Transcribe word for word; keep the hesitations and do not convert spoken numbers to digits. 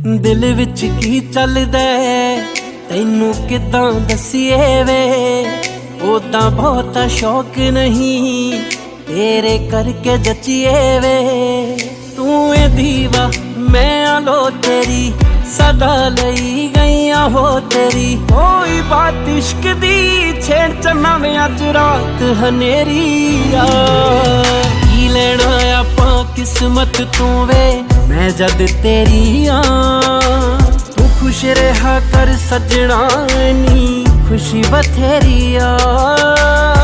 दिल विच की चलदा तैनू किदां दसीए वे, ओदा बहुता शौक नहीं तेरे करके जचिए वे। तू ए दीवा मैं आलो तेरी, सदा लई गईया हो तेरी। कोई बात इश्क दी छेड़ चना में अज रात हनेरी आ। की लेना आपां किस्मत तू वे, मैं जद तेरी आ। तू खुश रहा कर सजना नी, खुशी बथेरी आ।